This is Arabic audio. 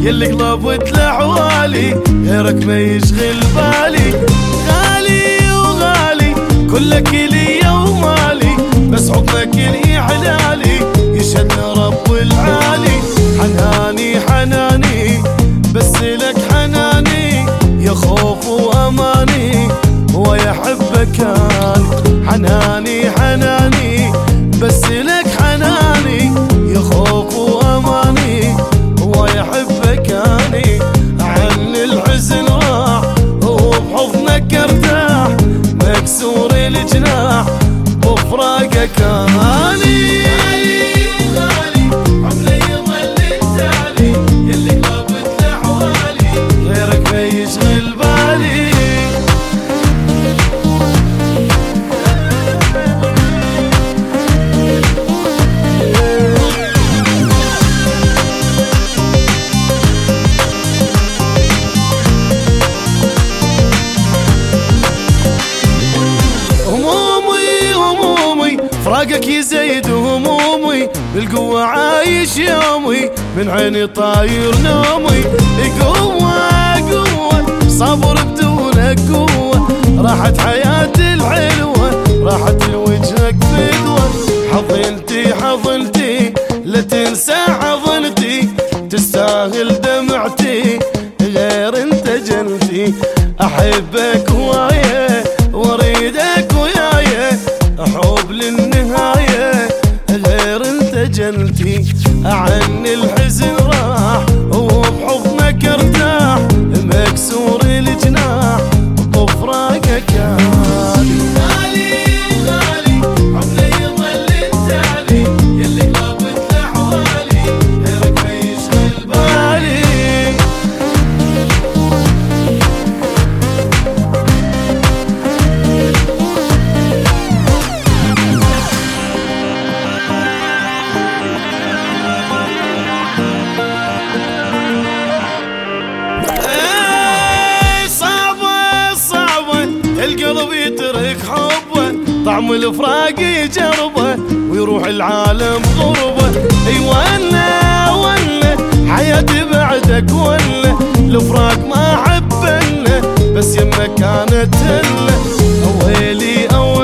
يلي قلبت لحوالي غيرك ما يشغل بالي. غالي وغالي كلك لي ومالي، بس حكمك لي حلالي يشهد رب العالي. حناني حناني بس لك حناني، يا خوف واماني هو يحبك اني. حناني حناني بس لك حناني، يا خوف واماني هو يحبك اني. عن الحزن راح وبحضنك ارتاح، مكسور الجناح بفراقك اني. فراقك يزيد همومي، بالقوة عايش يومي، من عيني طاير نومي. قوة قوة صبر بدونك قوة، راحت حياتي الحلوة، راحت لوجهك فدوة. حضنتي حضنتي لا تنسى حضنتي، تستاهل دمعتي غير انت جنتي. احبك وياي واريدك وياي، حب للنهاية غير انت جنتي. عن الحزن راح وبحضنك ارتاح، مكسور الجناح بفراقك غالي. غالي غالي حبنا يظل التالي، يلي قلبت لحوالي غيرك ما يشغل بالي. القلب يترك حبه، طعم الفراق يجربه، ويروح العالم غربه. اي ولا حياتي بعدك ولا الفراق ما حبنا، بس يمك كانت هله. اويلي